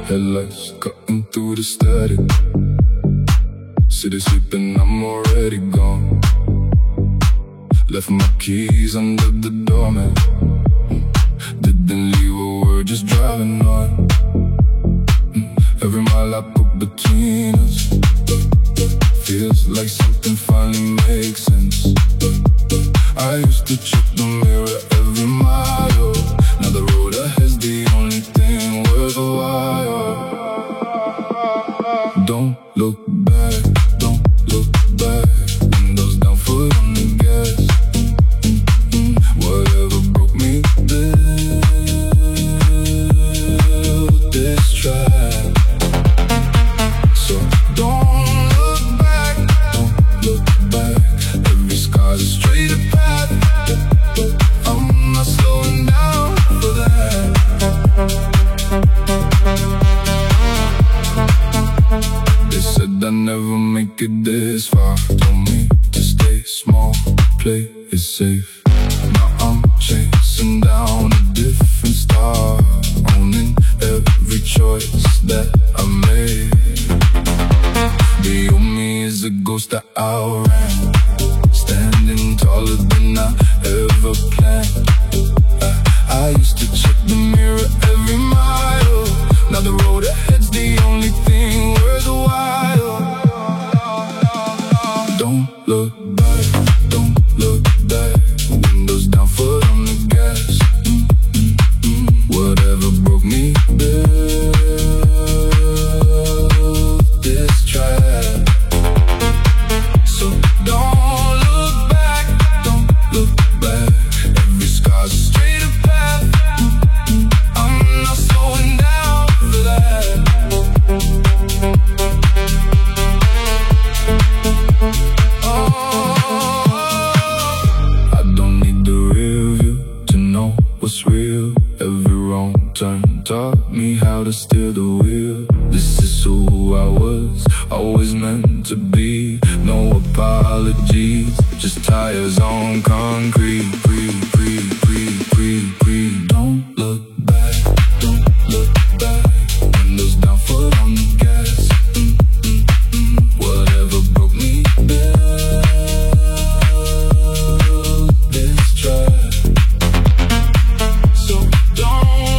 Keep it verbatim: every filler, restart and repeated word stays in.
Headlights cutting through the static. City sleeping, I'm already gone. Left my keys under the doormat. Didn't leave a word, just driving on. Every mile I put between us feels like something finally makes sense. I used to check the mirror every mile. Now the road ahead's the only thing worthwhile. Don't look back, don't look back. Windows down, foot on the gas. Whatever broke me built this track. So don't look back, don't look back. Every scar's a straighter path. I'm not slowing down for that. They said I'd never make it this far. Told me to stay small, play it safe. Now I'm chasing down a different star, owning every choice that I made. Beyond me is a ghost that outran, standing taller than I ever planned. I, I used to check the mirror every mile. Now the road ahead's the only thing worthwhile. Don't look back, don't look back. Windows down, foot on the gas. Mm-mm-mm. Whatever broke me built this track. So don't look back, don't look back. Every scar's a straighter path. I'm not slowing down for that. I don't need the real view to know what's real. Every wrong turn taught me how to steer the wheel. This is who I was, always meant to be. No apologies, just tires on concrete. Breathe, breathe, breathe, breathe, breathe. Don't look back, don't look back. Windows down, foot on the gas. Mm-mm-mm. Whatever broke me built this track. So don't